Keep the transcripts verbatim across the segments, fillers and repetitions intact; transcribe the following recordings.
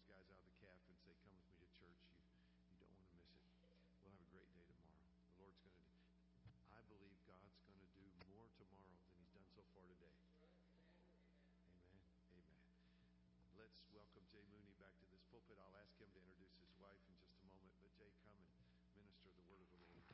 guys out of the C A F and say, come with me to church. You, you don't want to miss it. We'll have a great day tomorrow. The Lord's going to do. I believe God's going to do more tomorrow than He's done so far today. Amen. Amen. Let's welcome Jay Mooney back to this pulpit. I'll ask him to introduce his wife in just a moment. But Jay, come and minister the word of the Lord.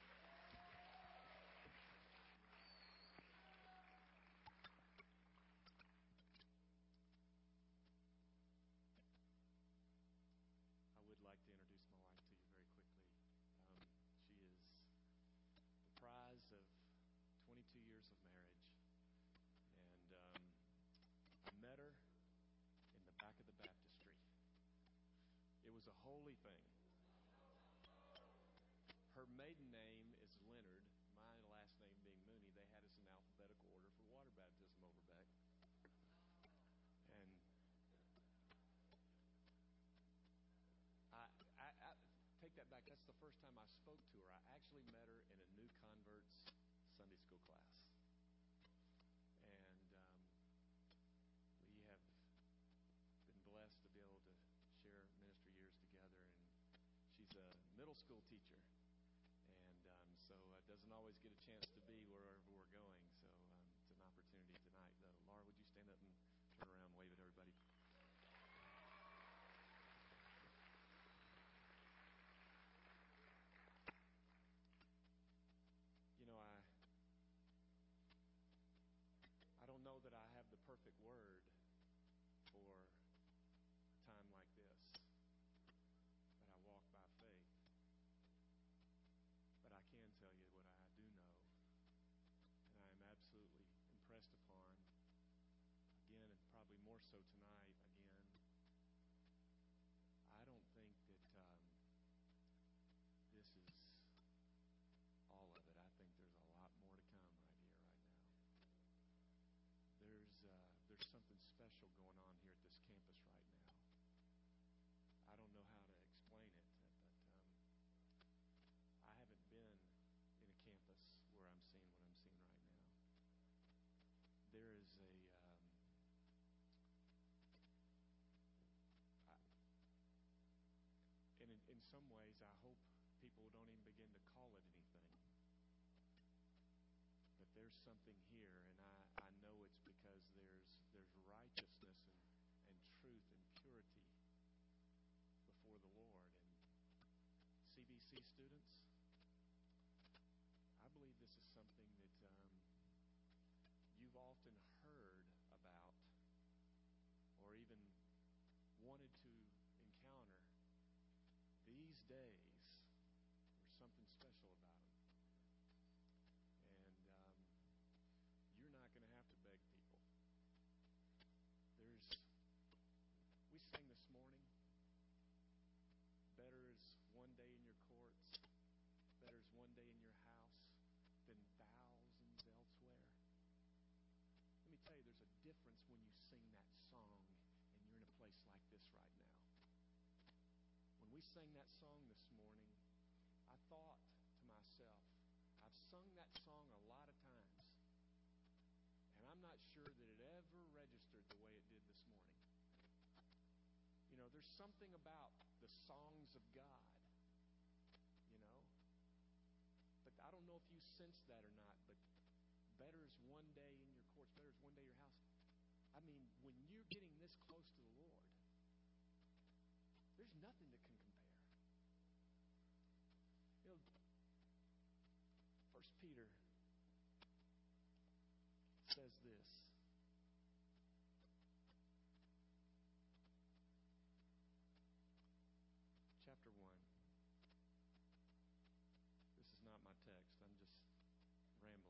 I would like to introduce my wife to you very quickly. Um, she is the prize of twenty-two years of marriage. And um, I met her in the back of the baptistry. It was a holy thing. Her maiden name is Leonard, my last name being Mooney. They had us in alphabetical order for water baptism over back. And I, I, I take that back. That's the first time I spoke to her. I actually met her in a new converts Sunday school class. And um, we have been blessed to be able to share ministry years together. And she's a middle school teacher. And um, so it doesn't always get a chance to be wherever we're going. So um, it's an opportunity tonight, though. Laura, would you stand up and turn around and wave at everybody? You know, I I don't know that I have the perfect word for a time like this, but I walk by faith. But I can tell you what I do know, and I am absolutely impressed upon, again, and probably more so tonight, again, I don't think that um, this is all of it. I think there's a lot more to come right here, right now. There's uh, there's something special going on here at this campus right now. I don't know how to explain it, but um, I haven't been in a campus where I'm seeing what I'm seeing right now. There is a um, I, and in, in some ways, I hope people don't even begin to call it anything. But there's something here, and I, I know it's because there's there's righteousness and, and truth and purity before the Lord. And C B C students, I believe this is something that um, you've often heard about or even wanted to encounter. These days, there's something special about them. And um, you're not going to have to beg people. There's, we sang this morning, better is one day in your courts, better is one day in your house than thousands elsewhere. Let me tell you, there's a difference when you sing that song and you're in a place like this right now. When we sang that song this morning, I thought to myself, I've sung that song a lot of times, and I'm not sure that it ever registered the way it did this morning. You know, there's something about the songs of God, you know. But I don't know if you sense that or not, but better is one day in your courts, better is one day in your house. I mean, when you're getting this close to the Lord, there's nothing that can compare. You know, First Peter says this. Chapter one. This is not my text. I'm just rambling.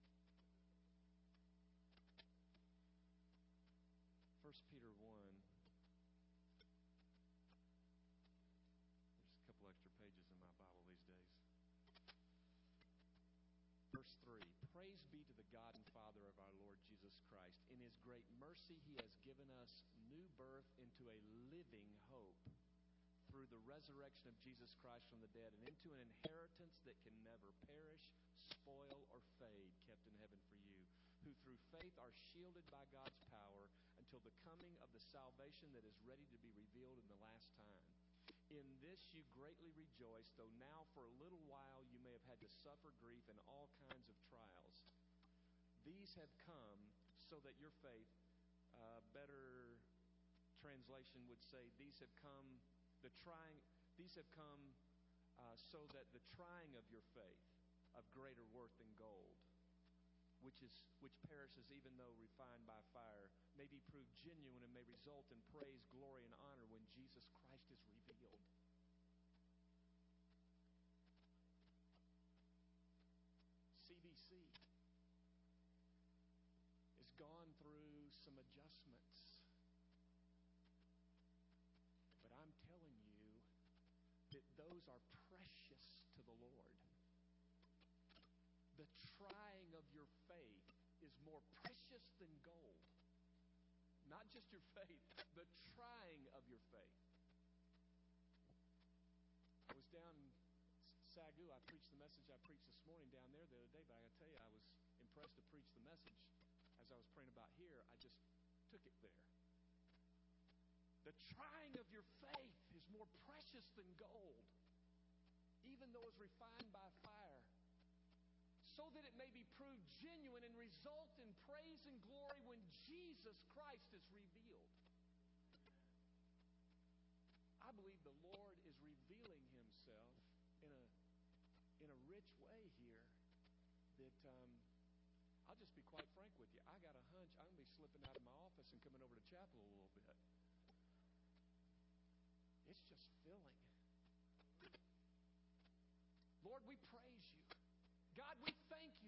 First Peter one. There's a couple extra pages in my Bible these days. Verse three, praise be to the God and Father of our Lord Jesus Christ. In His great mercy, He has given us new birth into a living hope through the resurrection of Jesus Christ from the dead and into an inheritance that can never perish, spoil, or fade, kept in heaven for you, who through faith are shielded by God's power until the coming of the salvation that is ready to be revealed in the last time. In this you greatly rejoice, though now for a little while you may have had to suffer grief in all kinds of trials. These have come so that your faith, uh, better translation would say, these have come, the trying, these have come uh, so that the trying of your faith, of greater worth than gold, which is which perishes even though refined by fire, may be proved genuine and may result in praise, glory, and honor when Jesus Christ is revealed. C B C has gone through some adjustments, but I'm telling you that those are precious to the Lord. The trying of your faith is more precious than gold. Not just your faith, the trying of your faith. I was down in Sagu. I preached the message I preached this morning down there the other day, but I got to tell you, I was impressed to preach the message as I was praying about here. I just took it there. The trying of your faith is more precious than gold, even though it's refined by fire, so that it may be proved genuine and result in praise and glory when Jesus Christ is revealed. I believe the Lord is revealing Himself in a in a rich way here that um, I'll just be quite frank with you. I got a hunch I'm going to be slipping out of my office and coming over to chapel a little bit. It's just filling. Lord, we praise You. God, we thank You.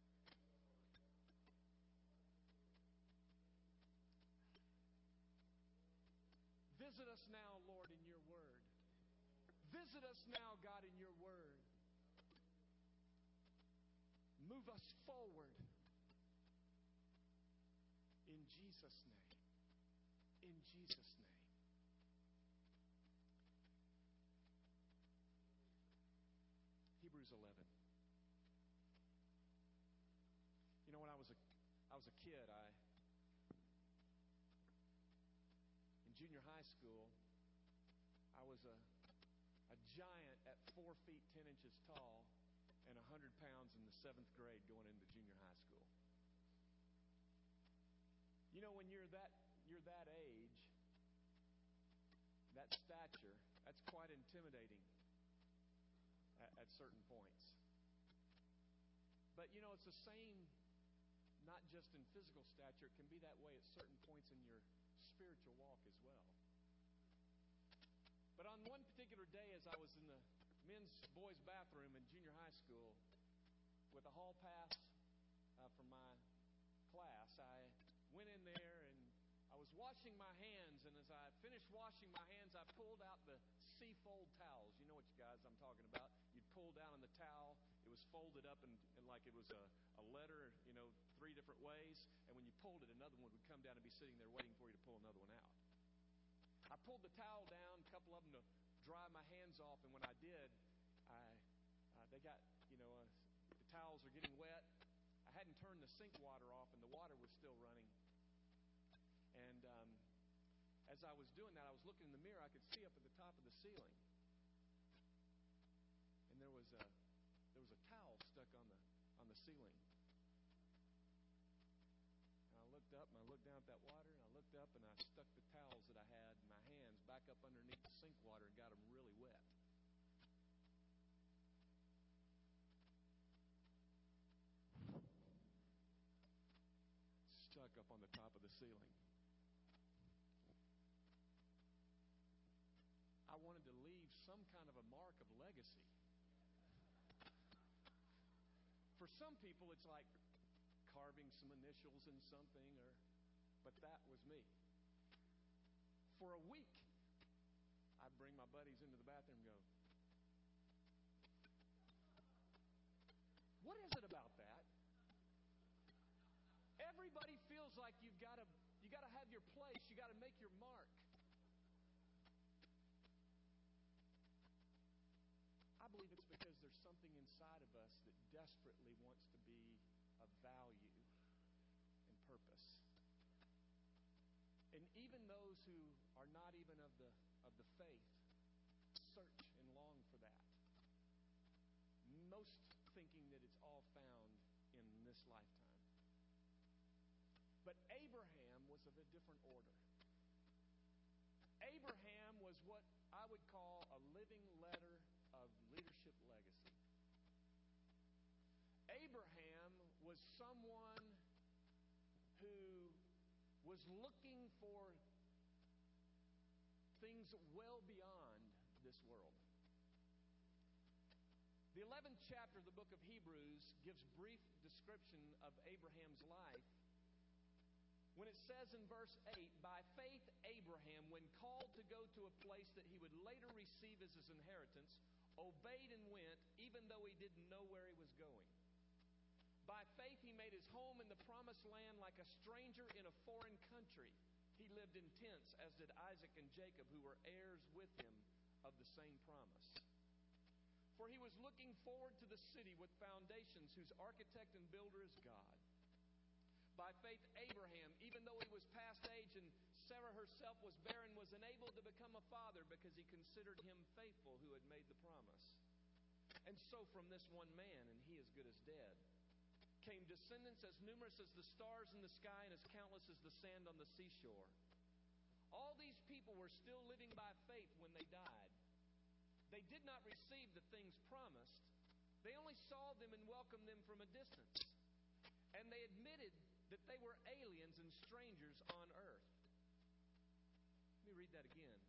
Visit us now, Lord, in Your Word. Visit us now, God, in Your Word. Move us forward. In Jesus' name. In Jesus' name. Hebrews eleven. You know, when I was a I was a kid, I in junior high school, I was a a giant at four feet ten inches tall and a hundred pounds in the seventh grade going into junior high school. You know, when you're that you're that age, that stature, that's quite intimidating at, at certain points. But you know, it's the same. Not just in physical stature, it can be that way at certain points in your spiritual walk as well. But on one particular day, as I was in the men's boys' bathroom in junior high school with a hall pass uh, from my class, I went in there and I was washing my hands. And as I finished washing my hands, I pulled out the C-fold towels. You know what, you guys, I'm talking about. You'd pull down on the towel. It was folded up and, and like it was a, a letter, you know, three different ways. And when you pulled it, another one would come down and be sitting there waiting for you to pull another one out. I pulled the towel down, a couple of them to dry my hands off. And when I did, I uh, they got, you know, uh, the towels are getting wet. I hadn't turned the sink water off, and the water was still running. And um, as I was doing that, I was looking in the mirror. I could see up at the top of the ceiling, and there was a there was a towel stuck on the on the ceiling. And I looked up and I looked down at that water, and I looked up and I stuck the towels that I had in my hands back up underneath the sink water and got them really wet. Stuck up on the top of the ceiling. I wanted to leave some kind of a mark of legacy. For some people, it's like carving some initials in something, or but that was me. For a week, I'd bring my buddies into the bathroom and go, "What is it about that? Everybody feels like you've got to you got to have your place, you got to make your mark." I believe it's because there's something inside of us that desperately wants to be of value and purpose. even those who are not even of the of the faith search and long for that. Most thinking that it's all found in this lifetime. But Abraham was of a different order. Abraham was what I would call a living letter of leadership legacy. Abraham was someone who was looking for things well beyond this world. The eleventh chapter of the book of Hebrews gives brief description of Abraham's life when it says in verse eight, "By faith Abraham, when called to go to a place that he would later receive as his inheritance, obeyed and went, even though he didn't know where he was going. By faith he made his home in the promised land like a stranger in a foreign country. He lived in tents, as did Isaac and Jacob, who were heirs with him of the same promise. For he was looking forward to the city with foundations, whose architect and builder is God. By faith Abraham, even though he was past age and Sarah herself was barren, was enabled to become a father because he considered him faithful who had made the promise. And so from this one man, and he as good as dead, came descendants as numerous as the stars in the sky and as countless as the sand on the seashore. All these people were still living by faith when they died. They did not receive the things promised. They only saw them and welcomed them from a distance. And they admitted that they were aliens and strangers on earth." Let me read that again.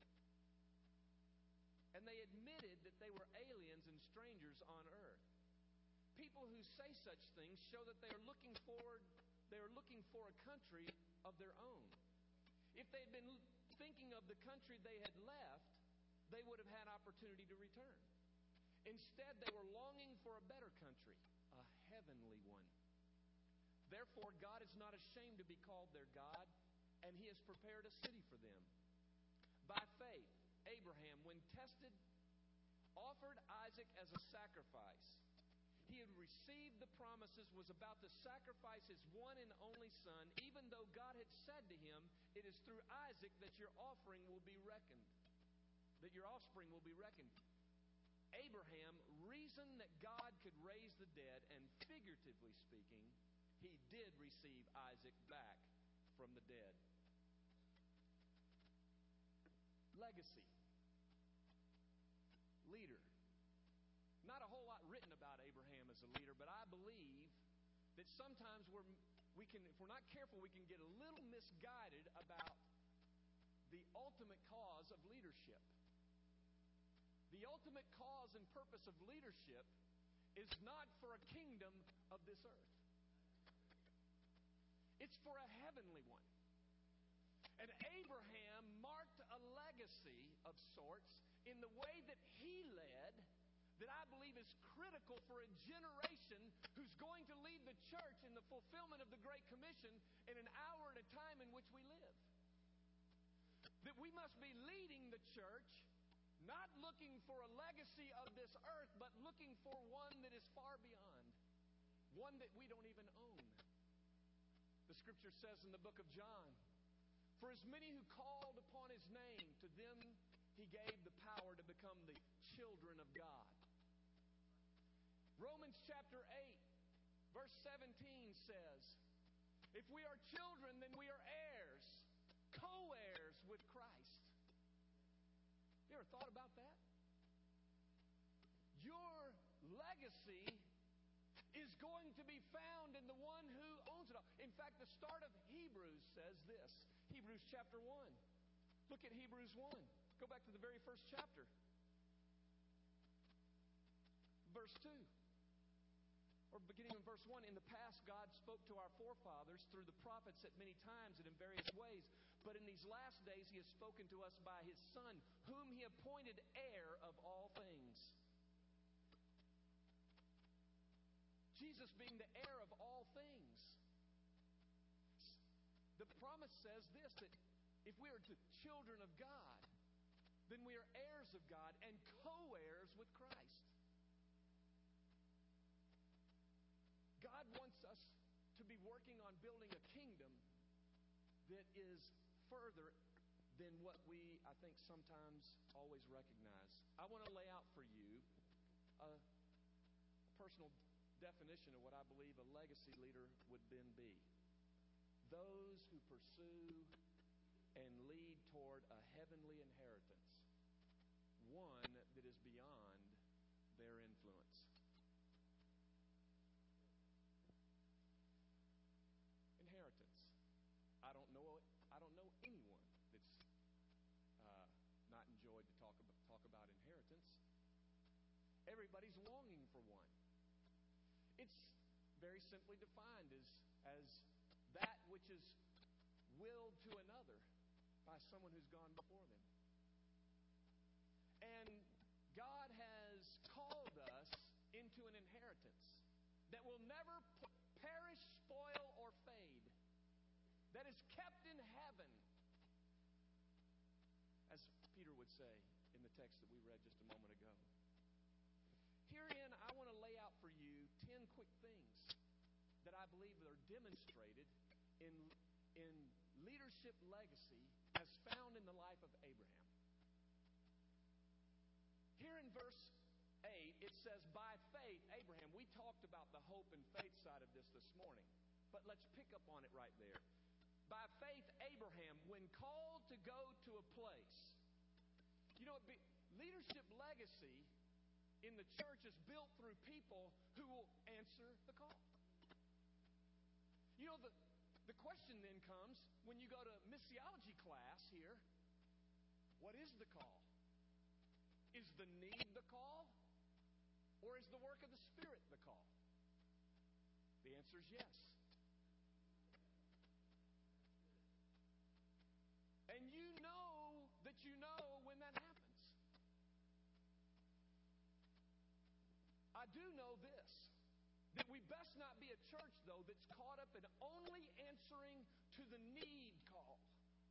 And they admitted that they were aliens and strangers on earth. People who say such things show that they are looking forward, they are looking for a country of their own. If they had been thinking of the country they had left, they would have had opportunity to return. Instead, they were longing for a better country, a heavenly one. Therefore, God is not ashamed to be called their God, and he has prepared a city for them. By faith, Abraham, when tested, offered Isaac as a sacrifice. He had received the promises, was about to sacrifice his one and only son, even though God had said to him, "It is through Isaac that your offering will be reckoned, that your offspring will be reckoned." Abraham reasoned that God could raise the dead, and figuratively speaking, he did receive Isaac back from the dead. Legacy. Leader. Not a whole lot written about Abraham as a leader, but I believe that sometimes we're, we can, if we're not careful, we can get a little misguided about the ultimate cause of leadership. The ultimate cause and purpose of leadership is not for a kingdom of this earth. It's for a heavenly one. And Abraham marked a legacy of sorts in the way that he led that I believe is critical for a generation who's going to lead the church in the fulfillment of the Great Commission in an hour and a time in which we live. That we must be leading the church, not looking for a legacy of this earth, but looking for one that is far beyond, one that we don't even own. The scripture says in the book of John, "For as many who called upon his name, to them he gave the power to become the children of God." Romans chapter eight, verse seventeen says, "If we are children, then we are heirs, co-heirs with Christ." You ever thought about that? Your legacy is going to be found in the one who owns it all. In fact, the start of Hebrews says this. Hebrews chapter one. Look at Hebrews one. Go back to the very first chapter. Verse two. Or beginning in verse one. "In the past, God spoke to our forefathers through the prophets at many times and in various ways. But in these last days, he has spoken to us by his Son, whom he appointed heir of all things." Jesus being the heir of all things. The promise says this, that if we are the children of God, then we are heirs of God and co-heirs with Christ. God wants us to be working on building a kingdom that is further than what we, I think, sometimes always recognize. I want to lay out for you a, a personal definition of what I believe a legacy leader would then be. Those who pursue and lead toward a heavenly inheritance, one that is beyond their influence. Inheritance. I don't know. I don't know anyone that's uh, not enjoyed to talk about talk about inheritance. Everybody's longing for one. It's very simply defined as as that which is willed to another by someone who's gone before them. And God has called us into an inheritance that will never p- perish, spoil, or fade, that is kept in heaven, as Peter would say in the text that we read just a moment ago. Herein, I want to lay out for you ten quick things that I believe are demonstrated in, in leadership legacy as found in the life of Abraham. Here in verse eight, it says, by faith, Abraham. We talked about the hope and faith side of this this morning, but let's pick up on it right there. By faith, Abraham, when called to go to a place. You know, leadership legacy in the church is built through people who will answer the call. You know, the, the question then comes when you go to missiology class here, what is the call? Is the need the call? Or is the work of the Spirit the call? The answer is yes. And you know that you know when that happens. I do know this, that we best not be a church, though, that's caught up in only answering to the need call.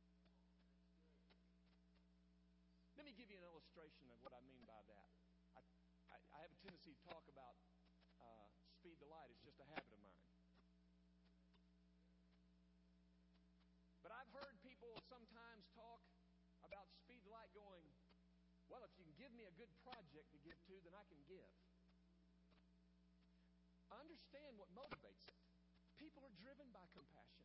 Let me give you an illustration of what I mean by that. I, I, I have a tendency to talk about uh, speed the light. It's just a habit of mine. But I've heard people sometimes talk about speed the light going, well, if you can give me a good project to give to, then I can give. I understand what motivates it. People are driven by compassion.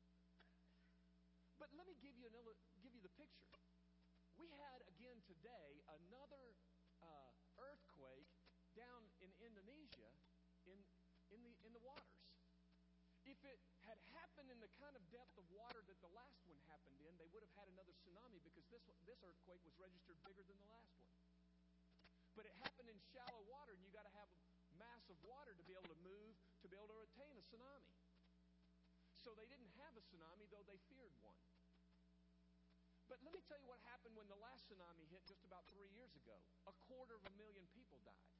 But let me give you an, give you the picture. We had again today another uh, earthquake down in Indonesia in in the in the waters. If it had happened in the kind of depth of water that the last one happened in, they would have had another tsunami because this this earthquake was registered bigger than the last one. But it happened in shallow water, and you got to have mass of water to be able to move, to be able to attain a tsunami. So they didn't have a tsunami, though they feared one. But let me tell you what happened when the last tsunami hit just about three years ago. A quarter of a million people died.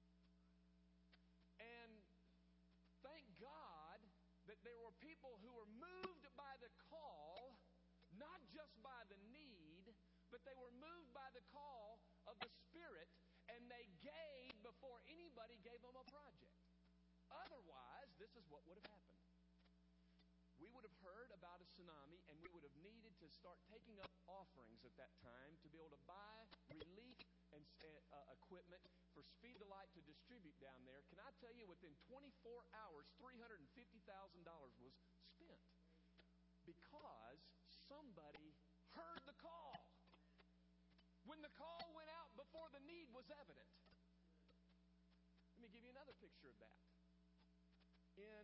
And thank God that there were people who were moved by the call, not just by the need, but they were moved by the call of the Spirit, and they gave before anybody gave them a project. Otherwise, this is what would have happened. We would have heard about a tsunami, and we would have needed to start taking up offerings at that time to be able to buy relief and uh, equipment for Speed the Light to distribute down there. Can I tell you, within twenty-four hours, three hundred fifty thousand dollars was spent because somebody heard the call. When the call went out before the need was evident. Let me give you another picture of that. In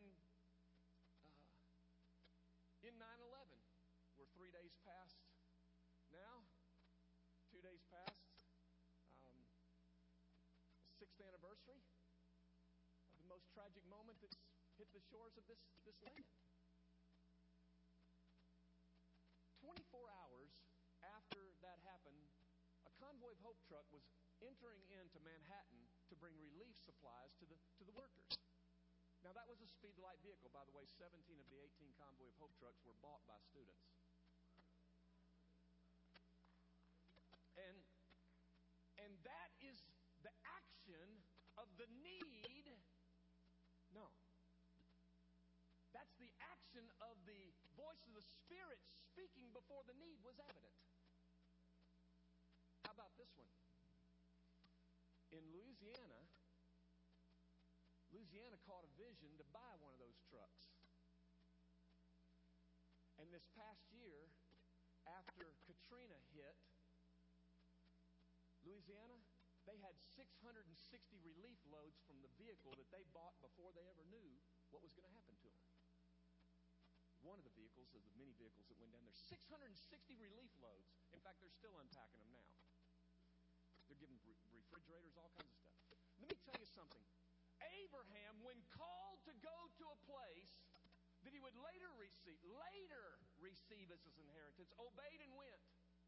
In nine eleven, we're three days past now, two days past, um, sixth anniversary of the most tragic moment that's hit the shores of this, this land. twenty-four hours after that happened, a convoy of Hope truck was entering into Manhattan to bring relief supplies to the to the workers. Now, that was a Speed the Light vehicle. By the way, seventeen of the eighteen Convoy of Hope trucks were bought by students. And, and that is the action of the need. No. That's the action of the voice of the Spirit speaking before the need was evident. How about this one? In Louisiana, Louisiana caught a vision to buy one of those trucks. And this past year, after Katrina hit Louisiana, they had six hundred sixty relief loads from the vehicle that they bought before they ever knew what was going to happen to them. One of the vehicles, of the many vehicles that went down there, six hundred sixty relief loads. In fact, they're still unpacking them now. They're giving re- refrigerators, all kinds of stuff. Let me tell you something. Abraham, when called to go to a place that he would later receive, later receive as his inheritance, obeyed and went.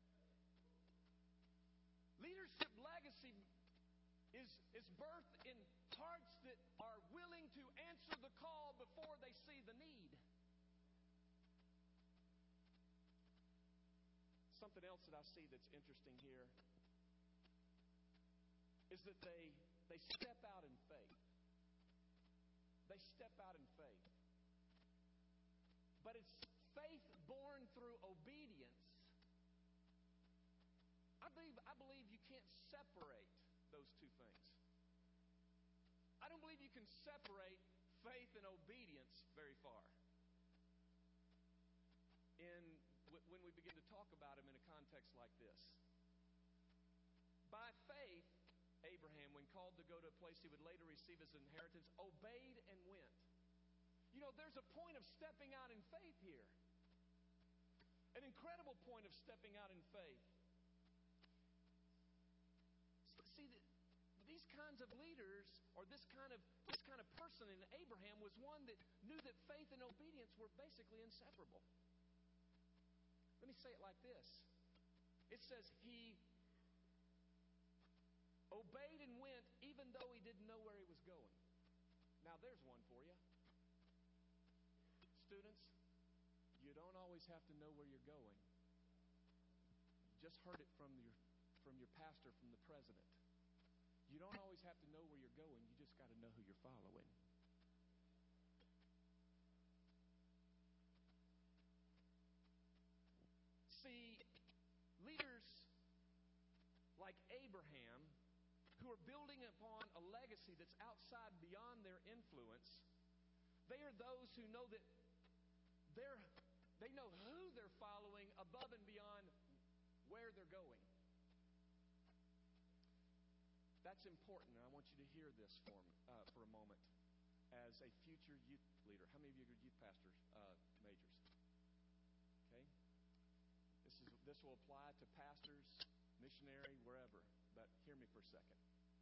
Leadership legacy is, is birthed in hearts that are willing to answer the call before they see the need. Something else that I see that's interesting here is that they they step out in faith. They step out in faith. But it's faith born through obedience. I believe, I believe you can't separate those two things. I don't believe you can separate faith and obedience very far. In when we begin to talk about them in a context like this. By faith, Abraham, when called to go to a place he would later receive as inheritance, obeyed and went. You know, there's a point of stepping out in faith here. An incredible point of stepping out in faith. See, these kinds of leaders, or this kind of this kind of person in Abraham, was one that knew that faith and obedience were basically inseparable. Let me say it like this. It says he obeyed and went even though he didn't know where he was going. Now there's one for you. Students, you don't always have to know where you're going. You just heard it from your from your pastor, from the president. You don't always have to know where you're going. You just got to know who you're following. See, leaders like Abraham, who are building upon a legacy that's outside beyond their influence, they are those who know that they're, they know who they're following above and beyond where they're going. That's important, and I want you to hear this for me, uh, for a moment as a future youth leader. How many of you are youth pastor uh, majors? Okay. This is this will apply to pastors, missionary, wherever. But hear me for a second.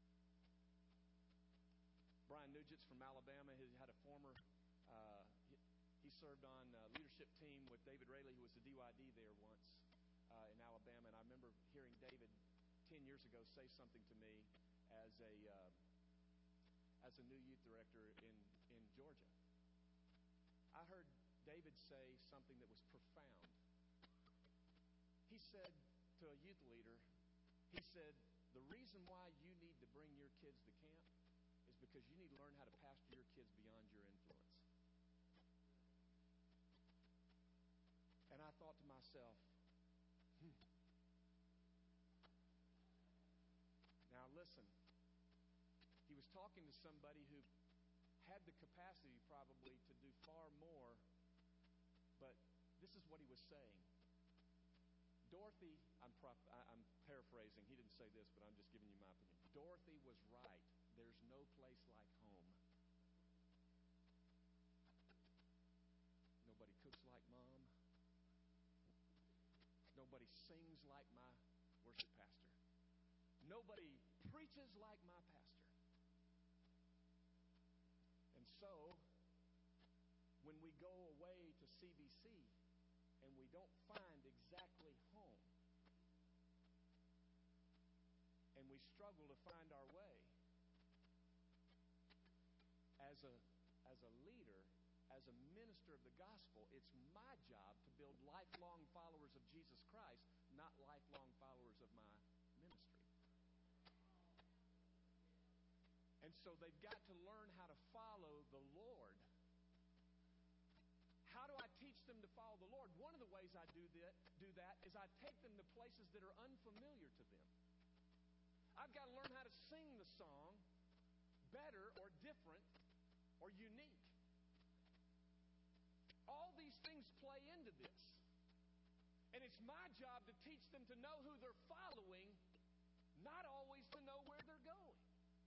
Brian Nugent's from Alabama. He had a former. Uh, he, he served on a leadership team with David Rayleigh, who was the D Y D there once uh, in Alabama. And I remember hearing David ten years ago say something to me as a uh, as a new youth director in in Georgia. I heard David say something that was profound. He said to a youth leader, he said, the reason why you need to bring your kids to camp is because you need to learn how to pastor your kids beyond your influence. And I thought to myself, hmm. Now listen, he was talking to somebody who had the capacity probably to do far more, but this is what he was saying. Dorothy, I'm, prop, I'm paraphrasing. He didn't say this, but I'm just giving you my opinion. Dorothy was right. There's no place like home. Nobody cooks like Mom. Nobody sings like my worship pastor. Nobody preaches like my pastor. And so, when we go away to C B C and we don't find exactly home, and we struggle to find our way, as a as a leader, as a minister of the gospel, it's my job to build lifelong followers of Jesus Christ, not lifelong followers of my ministry. And so they've got to learn how to follow the Lord. How do I teach them to follow the Lord? One of the ways I do that, do that is I take them to places that are unfamiliar to them. I've got to learn how to sing the song better or different or unique. All these things play into this. And it's my job to teach them to know who they're following, not always to know where they're going.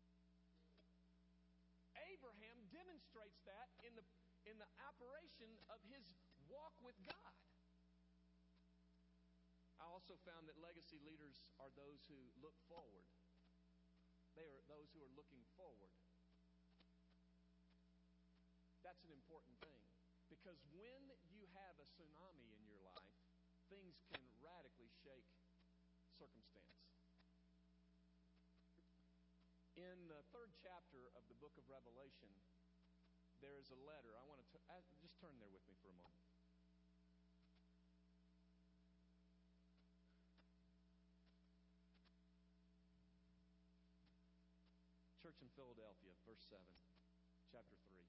Abraham demonstrates that in the in the operation of his walk with God. I also found that legacy leaders are those who look forward. They are those who are looking forward. That's an important thing, because when you have a tsunami in your life, things can radically shake circumstance. In the third chapter of the book of Revelation, there is a letter. I want to t- just turn there with me for a moment. Church in Philadelphia, verse seven, chapter three.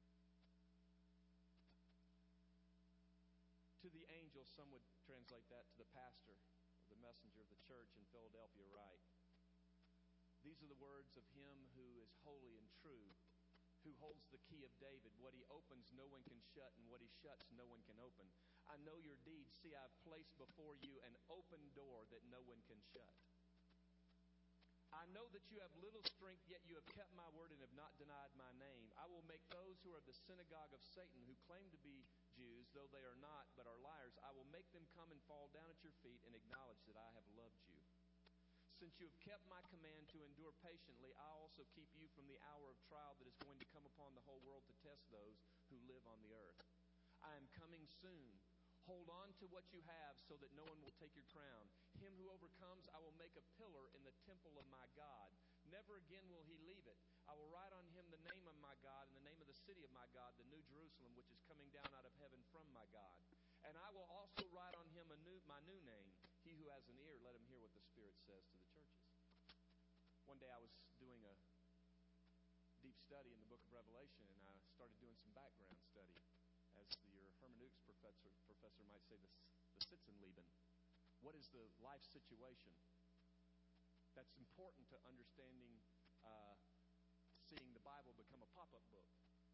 To the angel, some would translate that to the pastor, or the messenger of the church in Philadelphia, write, these are the words of him who is holy and true, who holds the key of David. What he opens, no one can shut, and what he shuts, no one can open. I know your deeds. See, I've placed before you an open door that no one can shut. I know that you have little strength, yet you have kept my word and have not denied my name. I will make those who are of the synagogue of Satan, who claim to be Jews, though they are not, but are liars, I will make them come and fall down at your feet and acknowledge that I have loved you. Since you have kept my command to endure patiently, I also keep you from the hour of trial that is going to come upon the whole world to test those who live on the earth. I am coming soon. Hold on to what you have so that no one will take your crown. Him who overcomes, I will make a pillar in the temple of my God. Never again will he leave it. I will write on him the name of my God and the name of the city of my God, the New Jerusalem, which is coming down out of heaven from my God. And I will also write on him a new, my new name. He who has an ear, let him hear what the Spirit says to the churches. One day I was doing a deep study in the book of Revelation, and I started doing some background study, as your hermeneutics professor professor might say, the, the Sitzenleben. What is the life situation? That's important to understanding, uh, seeing the Bible become a pop-up book.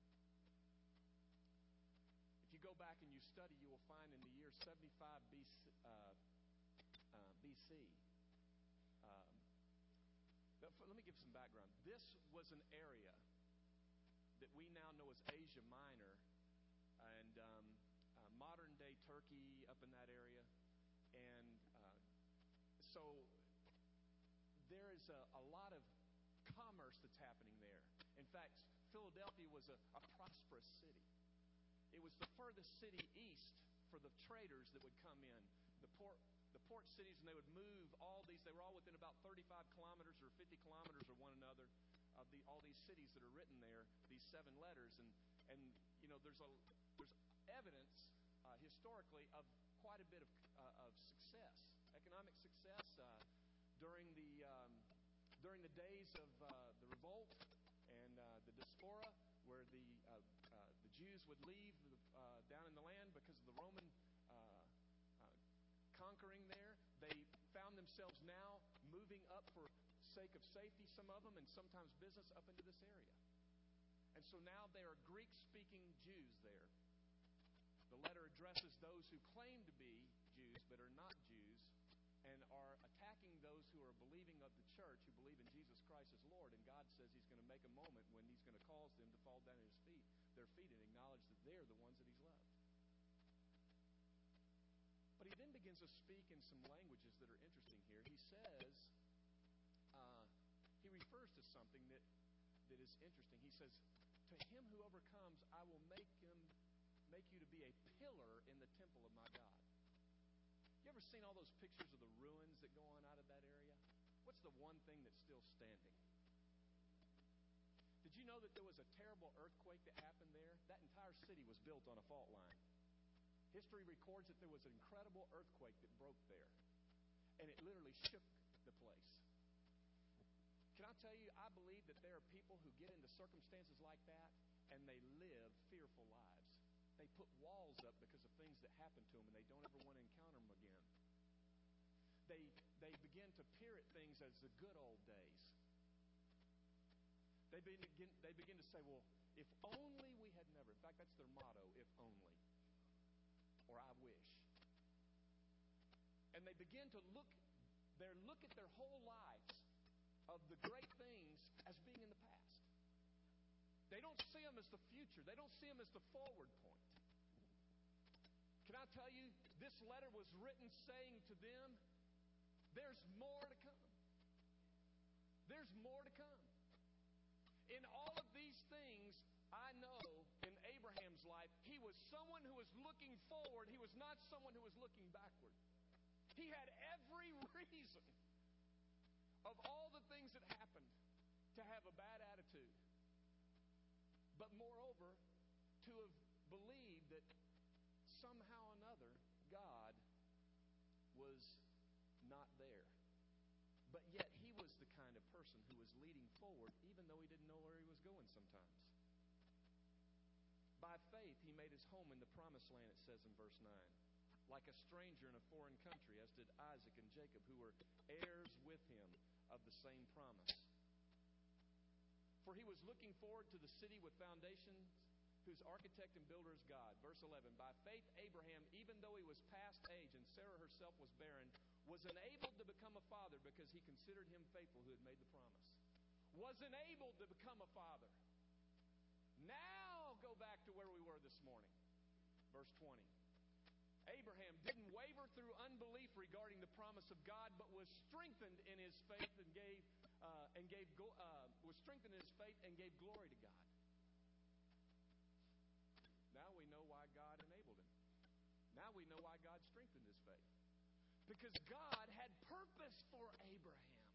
If you go back and you study, you will find in the year seventy-five B C, uh, uh, B C um, let me give some background. This was an area that we now know as Asia Minor, and um, uh, modern-day Turkey up in that area. And uh, so there is a, a lot of commerce that's happening there. In fact, Philadelphia was a, a prosperous city. It was the furthest city east for the traders that would come in. The port, the port cities, and they would move all these. They were all within about thirty-five kilometers or fifty kilometers of one another. Of the all these cities that are written there, these seven letters, and and you know there's a there's evidence uh, historically of quite a bit of uh, of success, economic success uh, during the um, during the days of uh, the revolt and uh, the diaspora, where the uh, uh, the Jews would leave uh, down in the land because of the Roman uh, uh, conquering there. They found themselves now moving up for sake of safety, some of them, and sometimes business up into this area. And so now there are Greek-speaking Jews there. The letter addresses those who claim to be Jews but are not Jews, and are attacking those who are believing of the church, who believe in Jesus Christ as Lord. And God says He's going to make a moment when He's going to cause them to fall down at His feet, their feet, and acknowledge that they're the ones that He's loved. But He then begins to speak in some languages that are interesting here. He says, uh, He refers to something that, that is interesting. He says, to him who overcomes, I will make him make you to be a pillar in the temple of my God. You ever seen all those pictures of the ruins that go on out of that area? What's the one thing that's still standing? Did you know that there was a terrible earthquake that happened there? That entire city was built on a fault line. History records that there was an incredible earthquake that broke there, and it literally shook the place. Can I tell you, I believe that there are people who get into circumstances like that, and they live fearful lives. they put walls up because of things that happened to them, and they don't ever want to encounter them again. They, they begin to peer at things as the good old days. They begin, they begin to say, well, if only we had never. In fact, that's their motto, if only. Or I wish. And they begin to look, they look at their whole lives of the great things as being in the past. They don't see them as the future. They don't see them as the forward point. Can I tell you, this letter was written saying to them, there's more to come. There's more to come. In all of these things, I know in Abraham's life, he was someone who was looking forward. He was not someone who was looking backward. He had every reason of all the things that happened to have a bad attitude. But moreover, to have believed that somehow or another, God was not there. But yet he was the kind of person who was leading forward even though he didn't know where he was going sometimes. By faith, he made his home in the promised land, it says in verse nine. Like a stranger in a foreign country, as did Isaac and Jacob, who were heirs with him of the same promise. For he was looking forward to the city with foundations, whose architect and builder is God. Verse eleven, by faith Abraham, even though he was past age and Sarah herself was barren, was enabled to become a father because he considered him faithful who had made the promise. Was enabled to become a father. Now go back to where we were this morning. Verse twenty. Abraham didn't waver through unbelief regarding the promise of God, but was strengthened in his faith and gave uh, and gave uh, was strengthened in his faith and gave glory to God. Now we know why God enabled him. Now we know why God strengthened his faith. Because God had purpose for Abraham.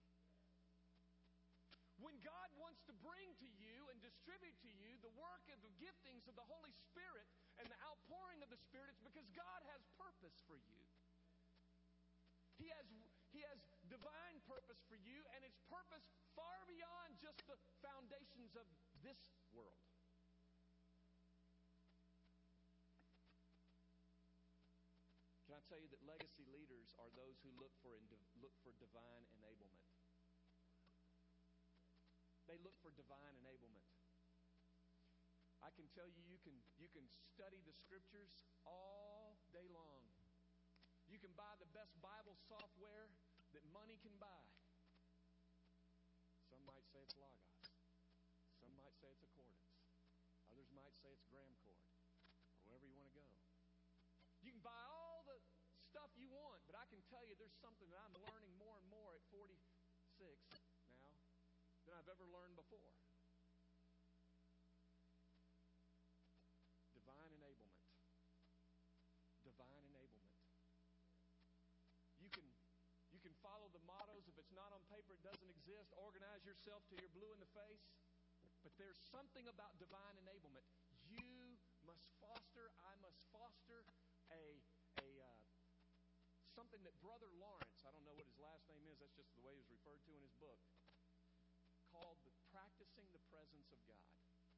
When God wants to bring to you and distribute to you the work of the giftings of the Holy Spirit and the outpouring of the Spirit, it's because God has purpose for you. He has, he has divine purpose for you, and it's purpose far beyond just the foundations of this world. Can I tell you that legacy leaders are those who look for look for divine enablement? They look for divine enablement. I can tell you, you can you can study the Scriptures all day long. You can buy the best Bible software that money can buy. Some might say it's Logos. Some might say it's Accordance. Others might say it's Graham Chord, or wherever you want to go. You can buy all the stuff you want, but I can tell you there's something that I'm learning more and more at forty-six now than I've ever learned before. Divine enablement. Divine enablement. You can you can follow the mottos. If it's not on paper, it doesn't exist. Organize yourself till you're blue in the face. But there's something about divine enablement. You must foster, I must foster a a uh, something that Brother Lawrence, I don't know what his last name is, that's just the way he was referred to in his book, called the practicing the presence of God.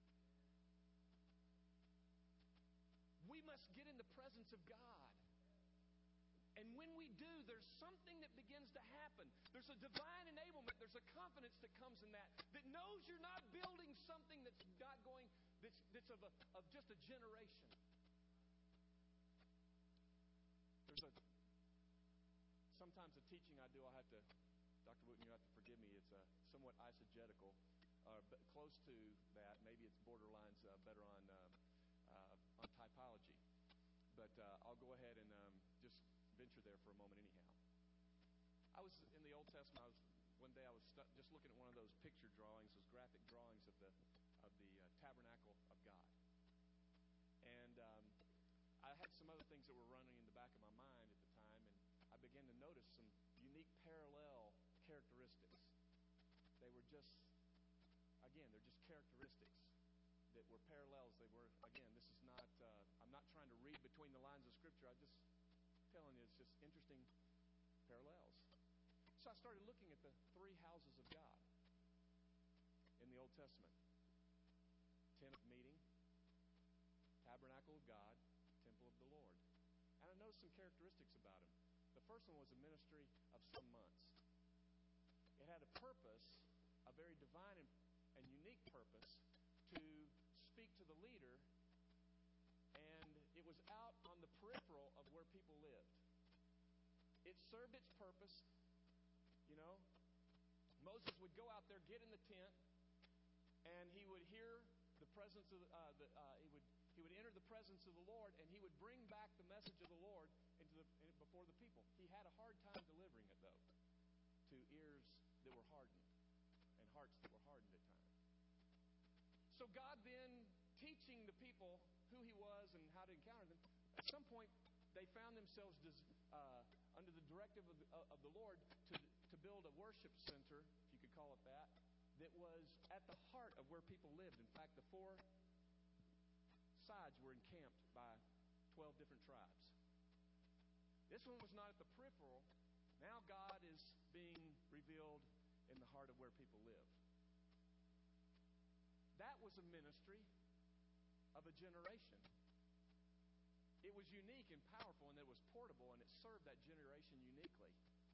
We must get in the presence of God. And when we do, there's something that begins to happen. There's a divine enablement. There's a confidence that comes in that, that knows you're not building something that's not going, that's, that's of, a, of just a generation. There's a, sometimes the teaching I do, I have to, Doctor Wooten, you have to forgive me, it's a somewhat eisegetical, uh, but close to that. Maybe it's borderlines uh, better on uh, uh, on typology. But uh, I'll go ahead and um, just venture there for a moment anyhow. I was in the Old Testament. I was one day I was stu- just looking at one of those picture drawings, those graphic drawings of the of the uh, tabernacle of God, and um, I had some other things that were running in the back of my mind at the time, and I began to notice some unique parallel characteristics. They were just, again, they're just characteristics that were parallels. They were, again, this is not, uh, I'm not trying to read between the lines of Scripture. I'm just telling you it's just interesting parallels. So I started looking at the three houses of God in the Old Testament. Tent of meeting, tabernacle of God, noticed some characteristics about him. The first one was a ministry of some months. It had a purpose, a very divine and, and unique purpose, to speak to the leader, and it was out on the peripheral of where people lived. It served its purpose. You know, Moses would go out there, get in the tent, and he would hear the presence of uh, the. Uh, he would he would enter the presence of the Lord, and he would bring back the message of the Lord into the before the people. He had a hard time delivering it, though, to ears that were hardened and hearts that were hardened at times. So God then, teaching the people who He was and how to encounter them, at some point they found themselves uh, under the directive of the, of the Lord to to build a worship center, if you could call it that, that was at the heart of where people lived. In fact, the four sides were encamped by twelve different tribes. This one was not at the peripheral. Now God is being revealed in the heart of where people live. That was a ministry of a generation. It was unique and powerful, and it was portable, and it served that generation uniquely.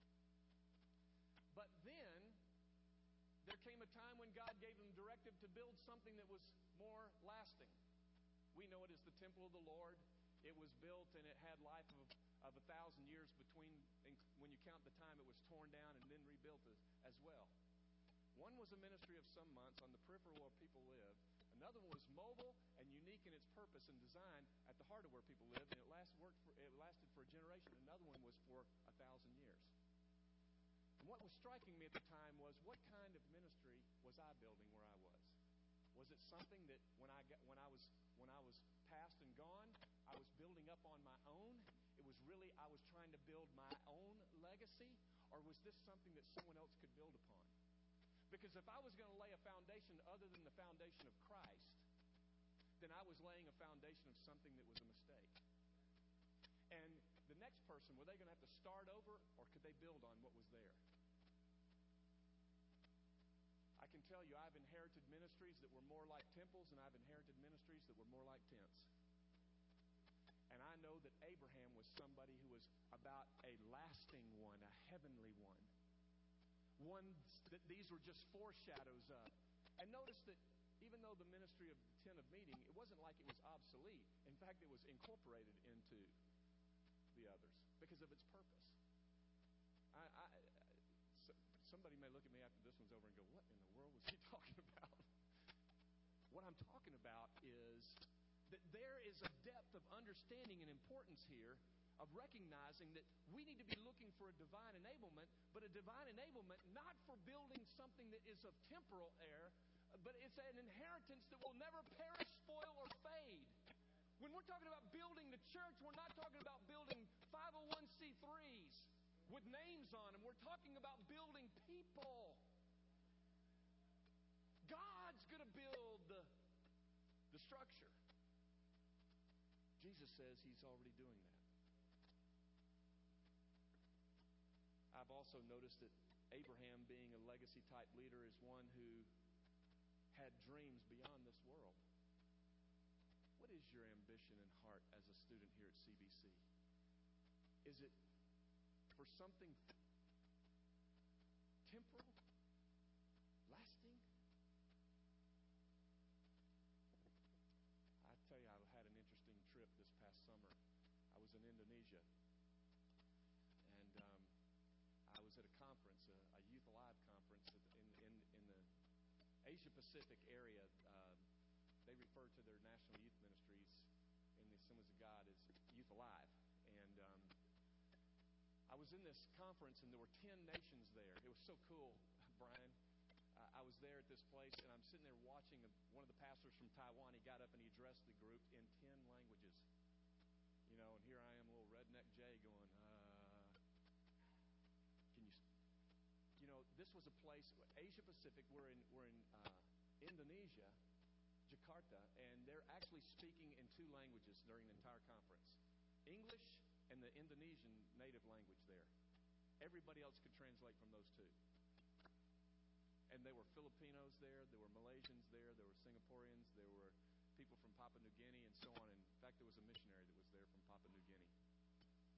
But then there came a time when God gave them directive to build something that was more lasting. We know it as the temple of the Lord. It was built, and it had life of, of a thousand years between, when you count the time it was torn down and then rebuilt as, as well. One was a ministry of some months on the peripheral where people lived. Another one was mobile and unique in its purpose and design at the heart of where people lived, and it, last worked for, it lasted for a generation. Another one was for a thousand years. And what was striking me at the time was, what kind of ministry was I building where I was? Was it something that when I got, when I was when I was past and gone, I was building up on my own? It was really I was trying to build my own legacy, or was this something that someone else could build upon? Because if I was going to lay a foundation other than the foundation of Christ, then I was laying a foundation of something that was a mistake. And the next person, were they going to have to start over, or could they build on what was there? I can tell you, I've inherited ministries that were more like temples, and I've inherited ministries that were more like tents. And I know that Abraham was somebody who was about a lasting one, a heavenly one. One that these were just foreshadows of. And notice that even though the ministry of the tent of meeting, it wasn't like it was obsolete. In fact, it was incorporated into the others because of its purpose. I, I, so, somebody may look at me after this one's over and go, what in the world was he talking about? What I'm talking about is that there is a depth of understanding and importance here of recognizing that we need to be looking for a divine enablement, but a divine enablement not for building something that is of temporal air, but it's an inheritance that will never perish, spoil, or fade. When we're talking about building the church, we're not talking about building five oh one c threes with names on them. We're talking about building people. God's going to build the, the structure. Jesus says He's already doing that. I've also noticed that Abraham, being a legacy-type leader, is one who had dreams beyond this world. What is your ambition and heart as a student here at C B C? Is it for something temporal, lasting? I tell you, I had an interesting trip this past summer. I was in Indonesia, and um, I was at a conference, a, a Youth Alive conference in, in, in the Asia Pacific area. Uh, they refer to their national youth ministries in the Assemblies of God as Youth Alive. And um, I was in this conference, and there were ten nations there. It was so cool, Brian. Uh, I was there at this place, and I'm sitting there watching a, one of the pastors from Taiwan. He got up and he addressed the group in ten languages. You know, and here I am, little redneck Jay, going, uh, can you, you know, this was a place, Asia Pacific, we're in, we're in uh, Indonesia, Jakarta, and they're actually speaking in two languages during the entire conference. English and the Indonesian native language there. Everybody else could translate from those two. And there were Filipinos there, there were Malaysians there, there were Singaporeans, there were people from Papua New Guinea, and so on. In fact, there was a missionary that was there from Papua New Guinea.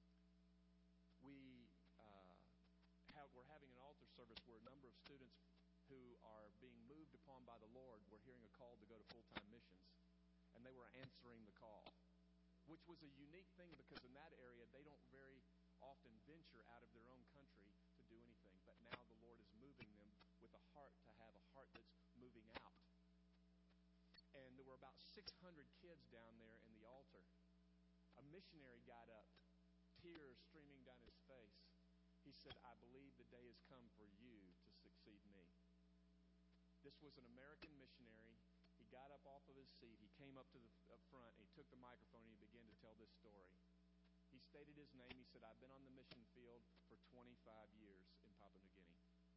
we uh, have, we're having an altar service where a number of students who are being moved upon by the Lord were hearing a call to go to full-time missions, and they were answering the call, which was a unique thing because in that area they don't very often venture out of their own country to do anything. But now the Lord is moving them with a heart to have a heart that's moving out. And there were about six hundred kids down there in the altar. A missionary got up, tears streaming down his face. He said, I believe the day has come for you to succeed me. This was an American missionary. He got up off of his seat. He came up to the up front. And he took the microphone and he began to tell this story. He stated his name. He said, I've been on the mission field for twenty-five years in Papua New Guinea.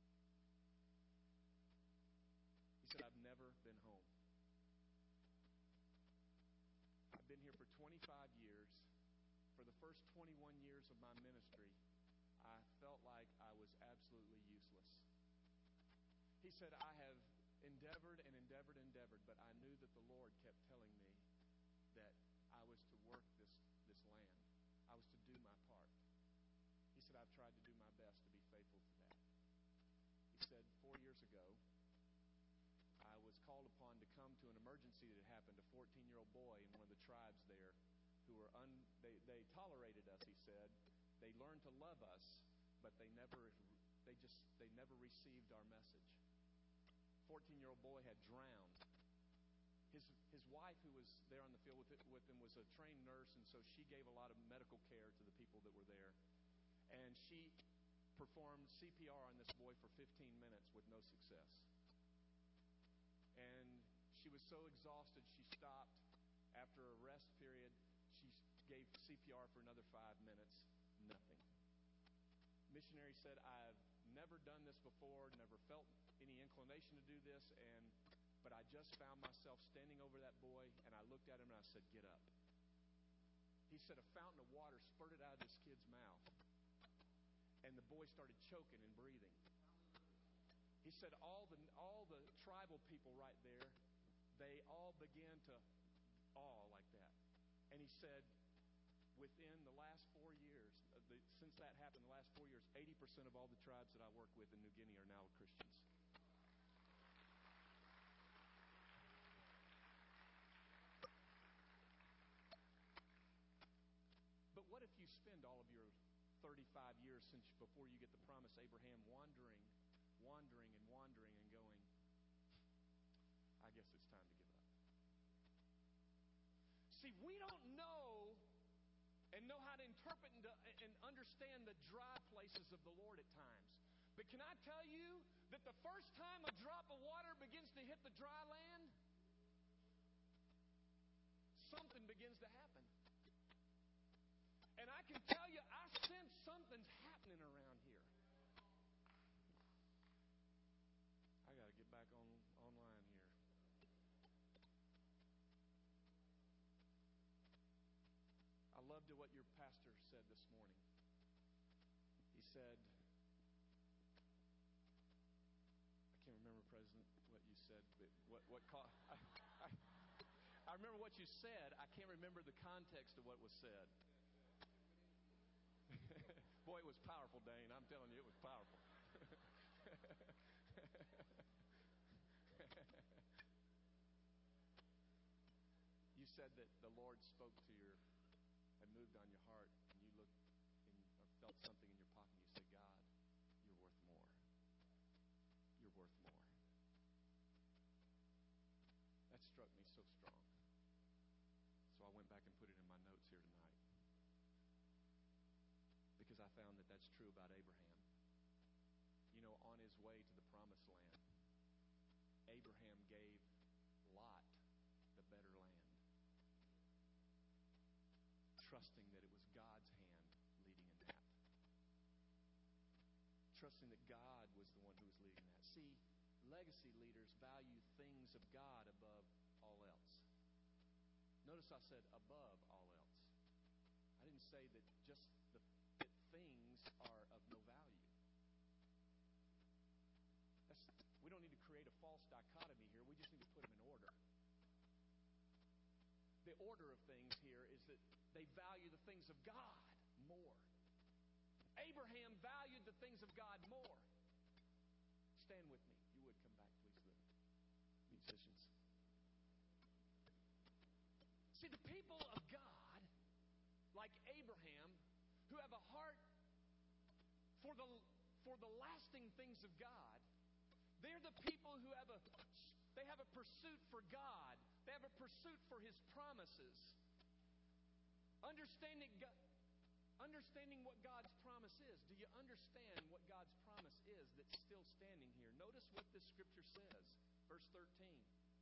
He said, I've never been home. I've been here for twenty-five years. For the first twenty-one years of my ministry, I felt like I was absolutely useless. He said, I have endeavored and endeavored and endeavored, but I knew that the Lord kept telling me that I was to work this, this land. I was to do my part. He said, I've tried to do my best to be faithful to that. He said, four years ago, I was called upon to come to an emergency that happened. A fourteen-year-old boy in one of the tribes there who were un, they, they tolerated us, he said. They learned to love us, but they never they just they never received our message. fourteen-year-old boy had drowned. His his wife, who was there on the field with, it, with him, was a trained nurse, and so she gave a lot of medical care to the people that were there. And she performed C P R on this boy for fifteen minutes with no success. And she was so exhausted, she stopped. After a rest period, she gave C P R for another five minutes. Nothing. Missionary said, I've never done this before, never felt any inclination to do this, and but I just found myself standing over that boy, and I looked at him and I said, get up. He said a fountain of water spurted out of this kid's mouth, and the boy started choking and breathing. He said all the all the tribal people right there, they all began to awe like that. And he said, within the last four years, uh, the, since that happened, the last four years, eighty percent of all the tribes that I work with in New Guinea are now Christians. But what if you spend all of your thirty-five years since before you get the promise, Abraham, wandering, wandering and wandering and going, I guess it's time to give up. See, we don't know and know how to interpret and, to, and understand the dry places of the Lord at times. But can I tell you that the first time a drop of water begins to hit the dry land, something begins to happen. And I can tell you, I sense something's happening around here. I got to get back on online here. I loved what your pastor said this morning. He said, I can't remember, President, what you said, but what what caught, I, I, I remember what you said. I can't remember the context of what was said. Boy, it was powerful, Dane. I'm telling you, it was powerful. You said that the Lord spoke to your and moved on your heart, and you looked and or felt something in your pocket, and you said, God, you're worth more. You're worth more. That struck me so strong. So I went back and put it in my notes here tonight. Because I found that that's true about Abraham. You know, on his way to the promised land, Abraham gave Lot the better land, trusting that it was God's hand leading in that. Trusting that God was the one who was leading that. See, legacy leaders value things of God above all else. Notice I said above all else. I didn't say that just the that things are of no value. That's, we don't need to create a false dichotomy here. We just need to put them in order. The order of things here is that they value the things of God more. Abraham valued the things of God more. Stand with me. If you would come back, please, the musicians. See, the people of God, like Abraham, who have a heart for the for the lasting things of God, they're the people who have a they have a pursuit for God. They have a pursuit for His promises. Understanding God, understanding what God's promise is. Do you understand what God's promise is that's still standing here? Notice what this scripture says, verse thirteen.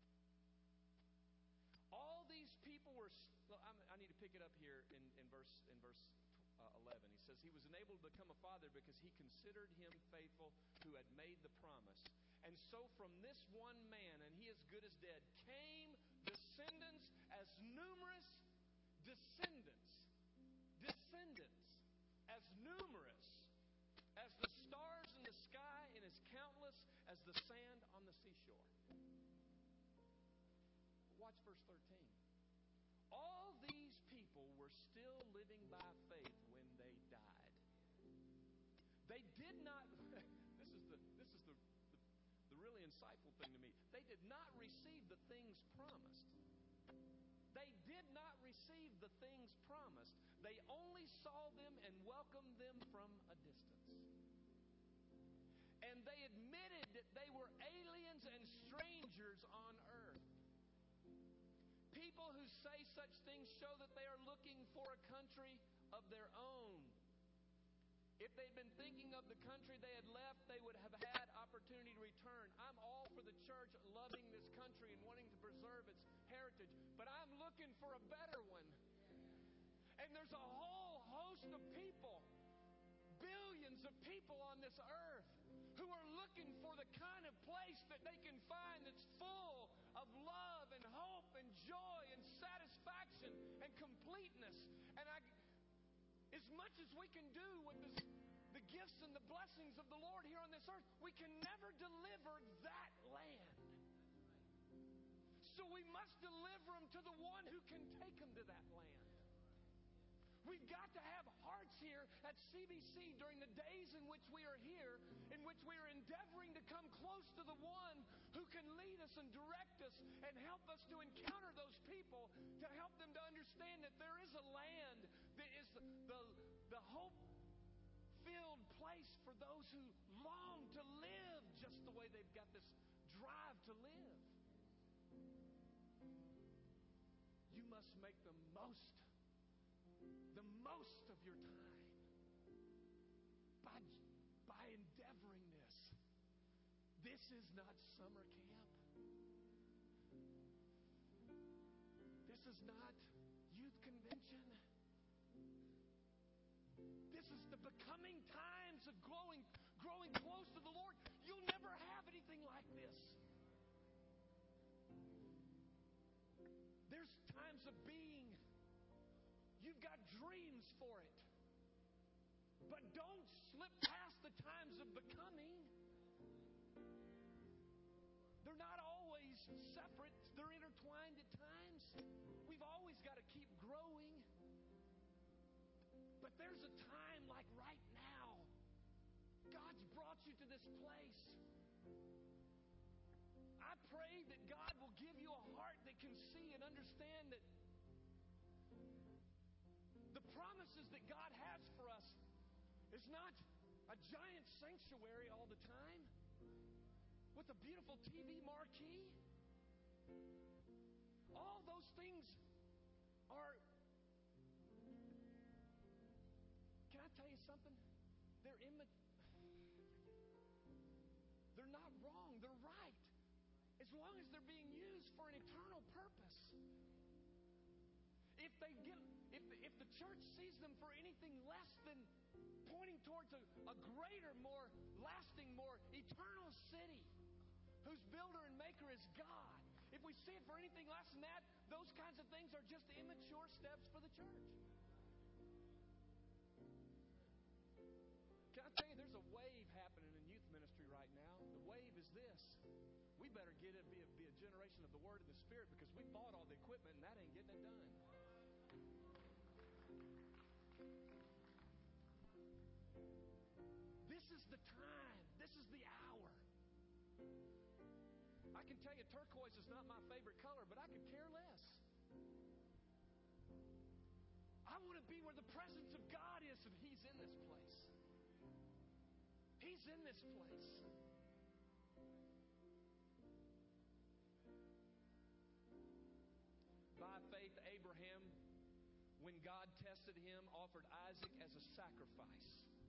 All these people were. I need to pick it up here in, in verse in verse uh, eleven. He says, he was enabled to become a father because he considered him faithful who had made the promise. And so from this one man, and he is good as dead, came descendants as numerous, descendants, descendants as numerous as the stars in the sky and as countless as the sand on the seashore. Watch verse thirteen. All these people were still living by faith when they died. They did not. This is the this is the, the the really insightful thing to me. They did not receive the things promised. They did not receive the things promised. They only saw them and welcomed them from a distance. And they admitted that they were aliens and strangers on earth. People who say such things show that they are looking for a country of their own. If they'd been thinking of the country they had left, they would have had opportunity to return. I'm all for the church loving this country and wanting to preserve its heritage, but I'm looking for a better one. And there's a whole host of people, billions of people on this earth, who are looking for the kind of place that they can find that's full of love and hope and joy and satisfaction and completeness. And I, as much as we can do with this, the gifts and the blessings of the Lord here on this earth, we can never deliver that land. So we must deliver them to the one who can take them to that land. We've got to have hearts here at C B C during the days in which we are here, in which we are endeavoring to come close to the one who can lead us and direct us and help us to encounter those people, to help them to understand that there is a land that is the, the, the hope-filled place for those who long to live just the way they've got this drive to live. You must make the most the most of your time by, by endeavoring this. This is not summer camp. This is not youth convention. This is the becoming times of growing, growing close to the Lord. You'll never have anything like this. There's times of being. You've got dreams for it. But don't slip past the times of becoming. They're not always separate. They're intertwined at times. We've always got to keep growing. But there's a time like right now. God's brought you to this place. I pray that God will give you a heart that can see and understand that the promises that God has for us is not a giant sanctuary all the time with a beautiful T V marquee. All those things are, can I tell you something? They're imma- They're not wrong. They're right. As long as they're being used for an eternal purpose. If they get, if the, if the church sees them for anything less than pointing towards a, a greater, more lasting, more eternal city, whose builder and maker is God, if we see it for anything less than that, those kinds of things are just immature steps for the church. Can I tell you, there's a wave happening in youth ministry right now. The wave is this. We better get it, be a, be a generation of the Word and the Spirit, because we bought all the equipment and that ain't getting it done. is the time. This is the hour. I can tell you turquoise is not my favorite color, but I could care less. I want to be where the presence of God is, and He's in this place. He's in this place. By faith, Abraham, when God tested him, offered Isaac as a sacrifice.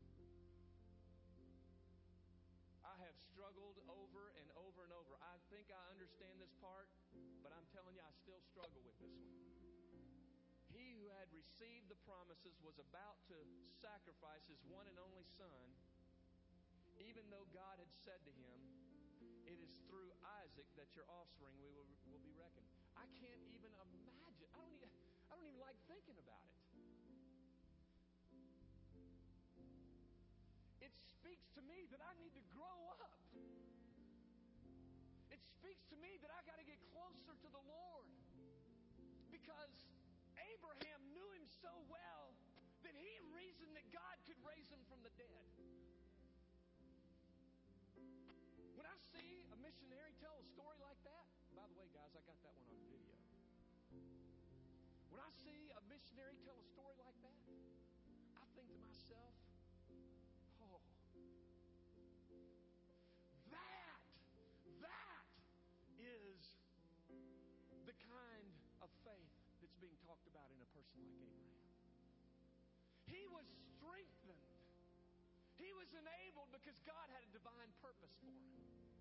I have struggled over and over and over. I think I understand this part, but I'm telling you, I still struggle with this one. He who had received the promises was about to sacrifice his one and only son, even though God had said to him, "It is through Isaac that your offspring will, will be reckoned." I can't even imagine. I don't even, I don't even like thinking about it. It speaks to me that I need to grow up. It speaks to me that I got to get closer to the Lord. Because Abraham knew him so well that he reasoned that God could raise him from the dead. When I see a missionary tell a story like that, by the way, guys, I got that one on video. When I see a missionary tell a story like that, I think to myself, oh, that, that is the kind of faith that's being talked about in a person like Abraham. He was strengthened. He was enabled because God had a divine purpose for him.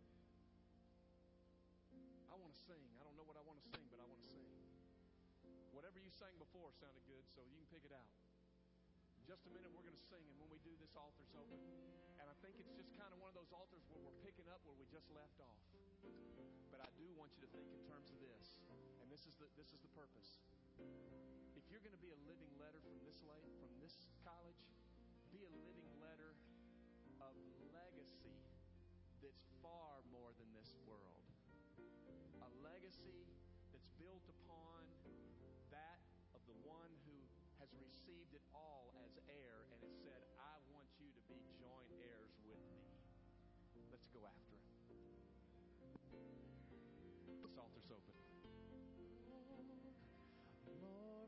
I want to sing. I don't know what I want to sing, but I want to sing. Whatever you sang before sounded good, so you can pick it out. In just a minute, we're going to sing, and when we do, this altar's open. And I think it's just kind of one of those altars where we're picking up where we just left off. But I do want you to think in terms of this, and this is the this is the purpose. If you're going to be a living letter from this late, from this college, be a living letter of legacy that's far more than this world. A legacy that's built upon that of the one who has received it all as heir, and it said, "I want you to be joint heirs with me." Let's go after it. This altar's open. Lord,